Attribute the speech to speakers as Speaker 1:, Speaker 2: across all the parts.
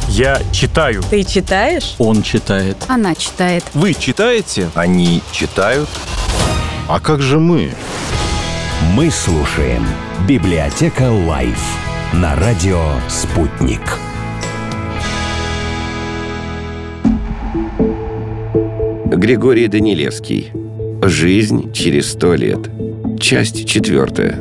Speaker 1: Я читаю.
Speaker 2: Ты читаешь?
Speaker 3: Он читает.
Speaker 2: Она читает.
Speaker 1: Вы читаете?
Speaker 4: Они читают.
Speaker 5: А как же мы?
Speaker 6: Мы слушаем «Библиотека Лайф» на радио «Спутник».
Speaker 7: Григорий Данилевский. «Жизнь через 100 лет». Часть 4.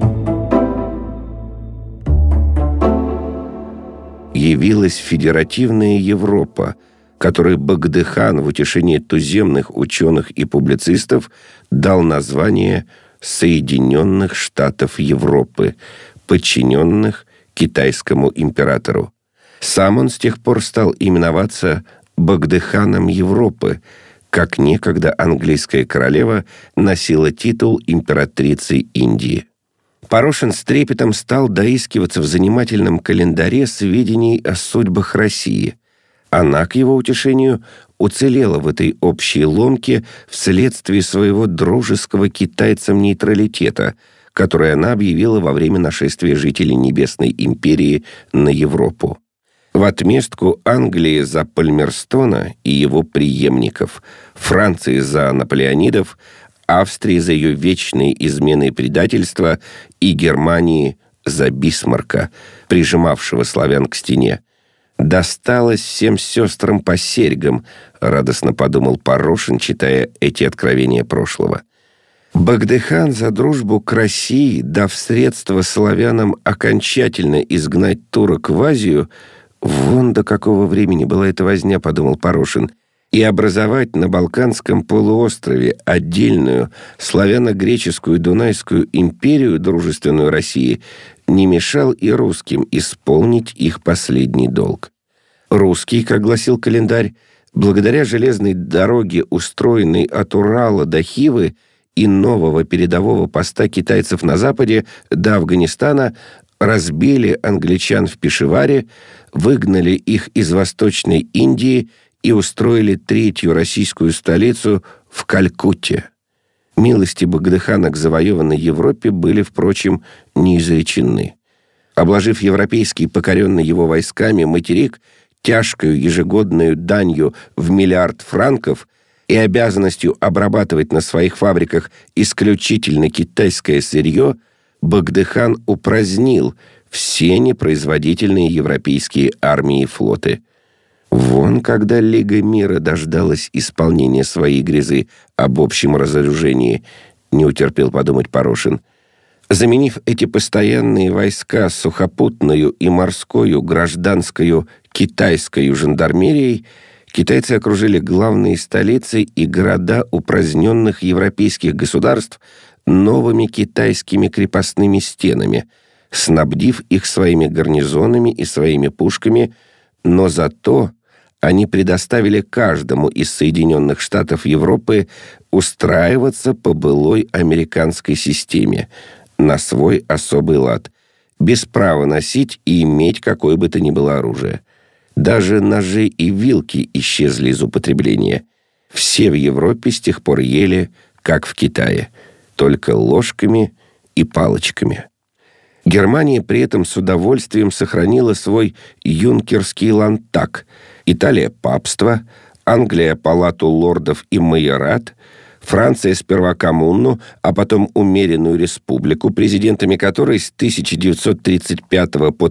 Speaker 7: Явилась федеративная Европа, которой Богдыхан в утешении туземных ученых и публицистов дал название Соединенных Штатов Европы, подчиненных китайскому императору. Сам он с тех пор стал именоваться Богдыханом Европы, как некогда английская королева носила титул императрицы Индии. Порошин с трепетом стал доискиваться в занимательном календаре сведений о судьбах России. Она, к его утешению, уцелела в этой общей ломке вследствие своего дружеского китайцам нейтралитета, который она объявила во время нашествия жителей Небесной империи на Европу. В отместку Англии за Пальмерстона и его преемников, Франции за наполеонидов, Австрии за ее вечные измены и предательства и Германии за Бисмарка, прижимавшего славян к стене. «Досталось всем сестрам по серьгам», — радостно подумал Порошин, читая эти откровения прошлого. Богдыхан за дружбу к России, дав средства славянам окончательно изгнать турок в Азию, вон до какого времени была эта возня, подумал Порошин, и образовать на Балканском полуострове отдельную славяно-греческую Дунайскую империю, дружественную России, не мешал и русским исполнить их последний долг. Русские, как гласил календарь, благодаря железной дороге, устроенной от Урала до Хивы и нового передового поста китайцев на западе до Афганистана, разбили англичан в Пешаваре, выгнали их из Восточной Индии и устроили третью российскую столицу в Калькутте. Милости Богдыхана к завоеванной Европе были, впрочем, не изречены. Обложив европейский, покоренный его войсками, материк тяжкою ежегодную данью в 1 миллиард франков и обязанностью обрабатывать на своих фабриках исключительно китайское сырье, Богдыхан упразднил все непроизводительные европейские армии и флоты. Вон когда Лига мира дождалась исполнения своей грезы об общем разоружении, не утерпел подумать Порошин. Заменив эти постоянные войска сухопутную и морскую гражданскую китайскую жандармерией, китайцы окружили главные столицы и города упраздненных европейских государств новыми китайскими крепостными стенами, снабдив их своими гарнизонами и своими пушками, но зато они предоставили каждому из Соединенных Штатов Европы устраиваться по былой американской системе, на свой особый лад, без права носить и иметь какое бы то ни было оружие. Даже ножи и вилки исчезли из употребления. Все в Европе с тех пор ели, как в Китае, только ложками и палочками. Германия при этом с удовольствием сохранила свой юнкерский ландтаг, Италия – папство, Англия – палату лордов и майорат, Франция сперва коммуну, а потом умеренную республику, президентами которой с 1935 по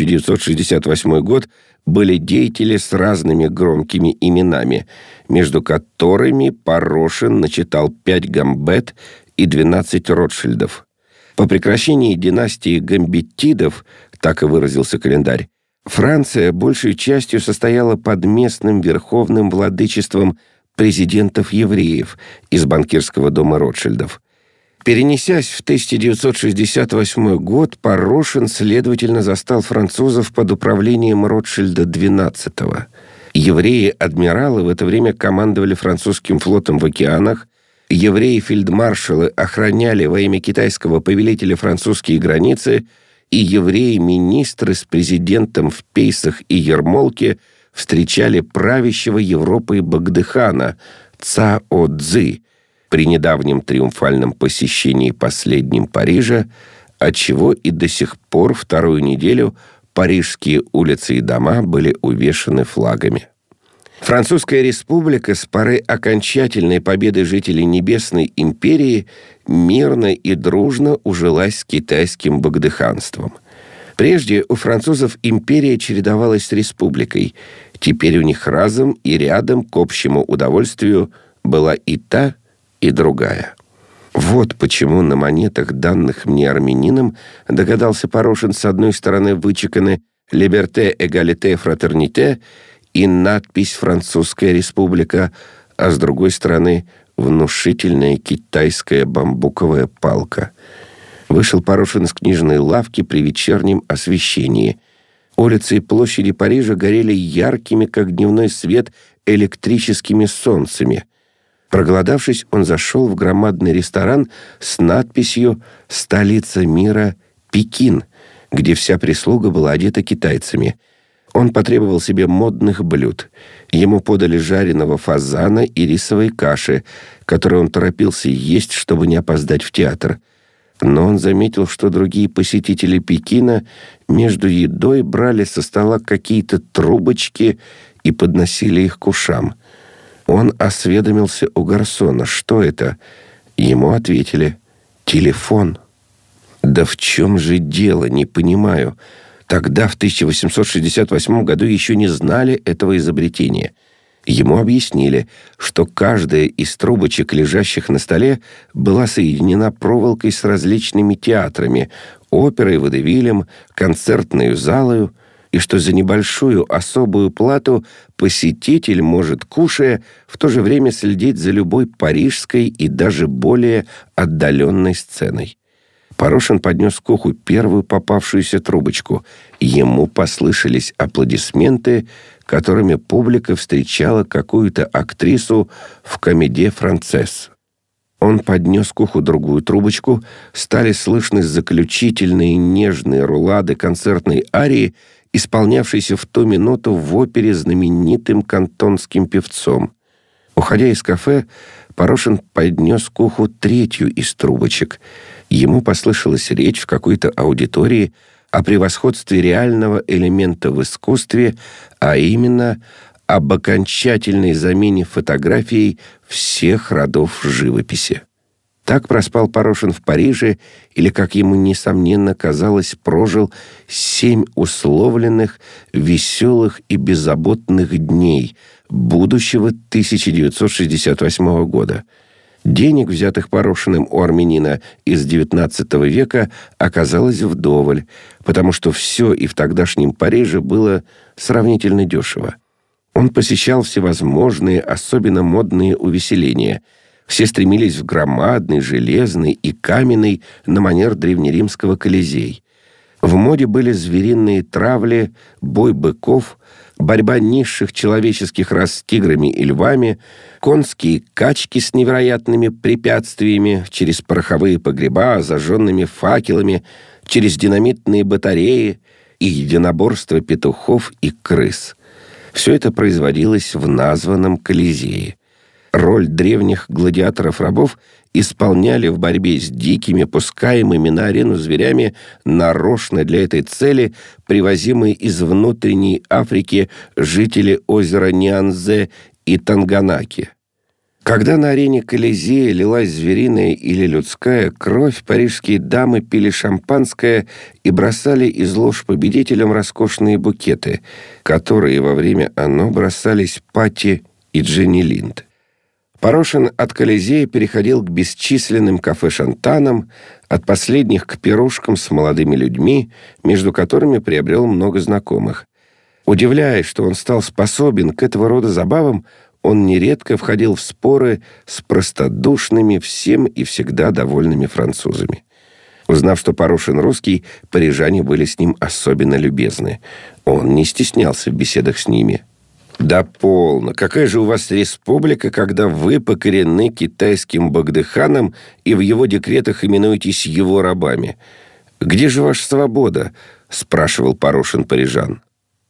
Speaker 7: 1968 год были деятели с разными громкими именами, между которыми Порошин начитал 5 Гамбет и 12 Ротшильдов. По прекращении династии Гамбеттидов, так и выразился календарь, Франция большей частью состояла под местным верховным владычеством президентов-евреев из банкирского дома Ротшильдов. Перенесясь в 1968 год, Порошин, следовательно, застал французов под управлением Ротшильда XII. Евреи-адмиралы в это время командовали французским флотом в океанах, евреи-фельдмаршалы охраняли во имя китайского повелителя французские границы, и евреи-министры с президентом в пейсах и ермолке встречали правящего Европой Богдыхана Цао Цзы при недавнем триумфальном посещении последним Парижа, отчего и до сих пор вторую неделю парижские улицы и дома были увешаны флагами. Французская республика с поры окончательной победы жителей Небесной империи мирно и дружно ужилась с китайским богдыханством. Прежде у французов империя чередовалась с республикой. Теперь у них разом и рядом к общему удовольствию была и та, и другая. Вот почему на монетах, данных мне армянином, догадался Порошин, с одной стороны вычеканы «Liberté, égalité, fraternité» и надпись «Французская республика», а с другой стороны внушительная китайская бамбуковая палка. Вышел Порошин из книжной лавки при вечернем освещении. Улицы и площади Парижа горели яркими, как дневной свет, электрическими солнцами. Проголодавшись, он зашел в громадный ресторан с надписью «Столица мира Пекин», где вся прислуга была одета китайцами. Он потребовал себе модных блюд. Ему подали жареного фазана и рисовой каши, которую он торопился есть, чтобы не опоздать в театр. Но он заметил, что другие посетители Пекина между едой брали со стола какие-то трубочки и подносили их к ушам. Он осведомился у гарсона, что это. Ему ответили: «Телефон». «Да в чем же дело, не понимаю. Тогда, в 1868 году, еще не знали этого изобретения». Ему объяснили, что каждая из трубочек, лежащих на столе, была соединена проволокой с различными театрами, оперой, водевилем, концертной залою, и что за небольшую особую плату посетитель может, кушая, в то же время следить за любой парижской и даже более отдаленной сценой. Порошин поднес к уху первую попавшуюся трубочку. Ему послышались аплодисменты, которыми публика встречала какую-то актрису в «Комедие Францесс». Он поднес к уху другую трубочку, стали слышны заключительные нежные рулады концертной арии, исполнявшейся в ту минуту в опере знаменитым кантонским певцом. Уходя из кафе, Порошин поднес к уху третью из трубочек. Ему послышалась речь в какой-то аудитории о превосходстве реального элемента в искусстве, а именно об окончательной замене фотографией всех родов живописи. Так проспал Порошин в Париже, или, как ему, несомненно, казалось, прожил 7 условленных, веселых и беззаботных дней будущего 1968 года. Денег, взятых Порошиным у армянина из XIX века, оказалось вдоволь, потому что все и в тогдашнем Париже было сравнительно дешево. Он посещал всевозможные, особенно модные увеселения. Все стремились в громадный, железный и каменный на манер древнеримского Колизей. В моде были звериные травли, бой быков, борьба низших человеческих рас с тиграми и львами, конские качки с невероятными препятствиями через пороховые погреба, зажженными факелами, через динамитные батареи и единоборство петухов и крыс. Все это производилось в названном Колизее. Роль древних гладиаторов-рабов исполняли в борьбе с дикими, пускаемыми на арену зверями, нарочно для этой цели привозимые из внутренней Африки жители озера Ньянзе и Танганаки. Когда на арене Колизея лилась звериная или людская кровь, парижские дамы пили шампанское и бросали из лож победителям роскошные букеты, которые во время оно бросались Патти и Дженни Линд. Порошин от Колизея переходил к бесчисленным кафе-шантанам, от последних к пирушкам с молодыми людьми, между которыми приобрел много знакомых. Удивляясь, что он стал способен к этого рода забавам, он нередко входил в споры с простодушными, всем и всегда довольными французами. Узнав, что Порошин русский, парижане были с ним особенно любезны. Он не стеснялся в беседах с ними. «Да полно! Какая же у вас республика, когда вы покорены китайским богдыханом и в его декретах именуетесь его рабами? Где же ваша свобода?» — спрашивал Порошин парижан.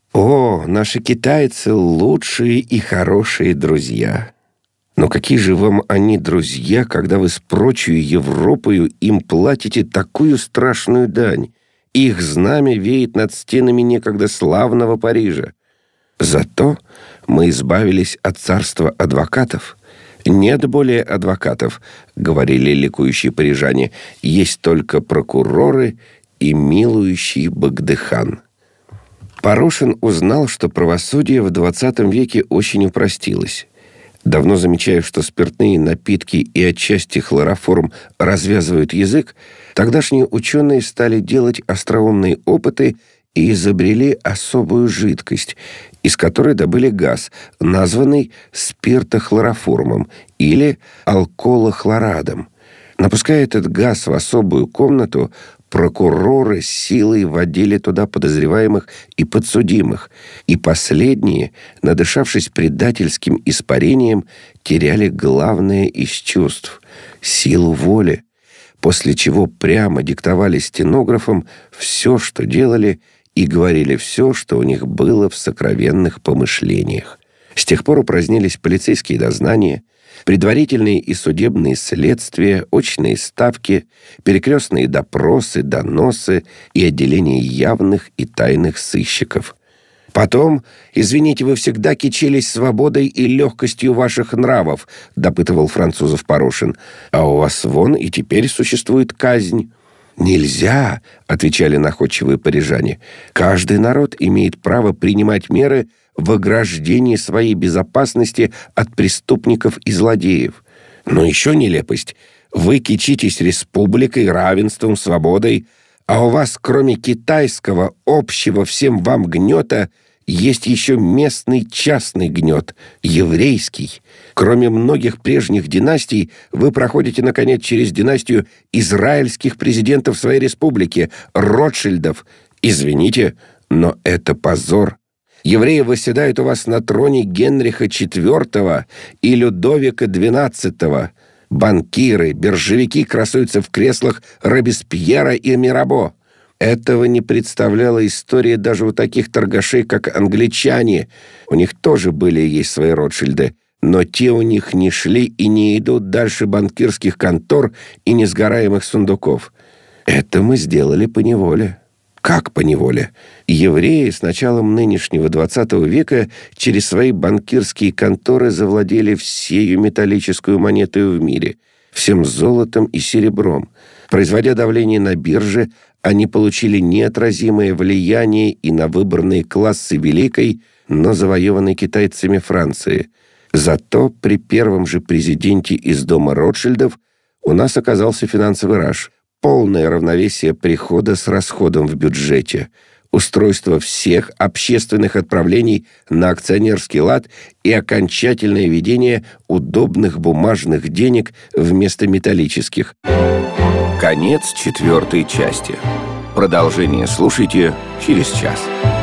Speaker 7: «О, наши китайцы — лучшие и хорошие друзья. Но какие же вам они друзья, когда вы с прочей Европою им платите такую страшную дань? Их знамя веет над стенами некогда славного Парижа. Зато мы избавились от царства адвокатов. Нет более адвокатов, говорили ликующие парижане, есть только прокуроры и милующий Багдыхан. Порошин узнал, что правосудие в 20 веке очень упростилось. Давно замечая, что спиртные напитки и отчасти хлороформ развязывают язык, тогдашние ученые стали делать остроумные опыты и изобрели особую жидкость, из которой добыли газ, названный спиртохлороформом или алколохлорадом. Напуская этот газ в особую комнату, прокуроры силой вводили туда подозреваемых и подсудимых, и последние, надышавшись предательским испарением, теряли главное из чувств — силу воли, после чего прямо диктовали стенографам все, что делали, и говорили все, что у них было в сокровенных помышлениях. С тех пор упразднились полицейские дознания, предварительные и судебные следствия, очные ставки, перекрестные допросы, доносы и отделение явных и тайных сыщиков. Потом, извините, вы всегда кичились свободой и легкостью ваших нравов, допытывал французов Порошин, а у вас вон и теперь существует казнь. «Нельзя», — отвечали находчивые парижане. «Каждый народ имеет право принимать меры в ограждении своей безопасности от преступников и злодеев. Но еще нелепость. Вы кичитесь республикой, равенством, свободой, а у вас, кроме китайского, общего всем вам гнета, есть еще местный частный гнет, еврейский. Кроме многих прежних династий, вы проходите, наконец, через династию израильских президентов своей республики, Ротшильдов. Извините, но это позор. Евреи восседают у вас на троне Генриха IV и Людовика XII. Банкиры, биржевики красуются в креслах Робеспьера и Мирабо. Этого не представляла история даже у таких торгашей, как англичане. У них тоже были и есть свои Ротшильды, но те у них не шли и не идут дальше банкирских контор и несгораемых сундуков. Это мы сделали поневоле. Как поневоле? Евреи с началом нынешнего 20 века через свои банкирские конторы завладели всею металлическую монетою в мире, всем золотом и серебром. Производя давление на бирже, они получили неотразимое влияние и на выбранные классы великой, но завоеванной китайцами Франции. Зато при первом же президенте из дома Ротшильдов у нас оказался финансовый раж, полное равновесие прихода с расходом в бюджете, устройство всех общественных отправлений на акционерский лад и окончательное введение удобных бумажных денег вместо металлических. Конец 4 части. Продолжение слушайте через час.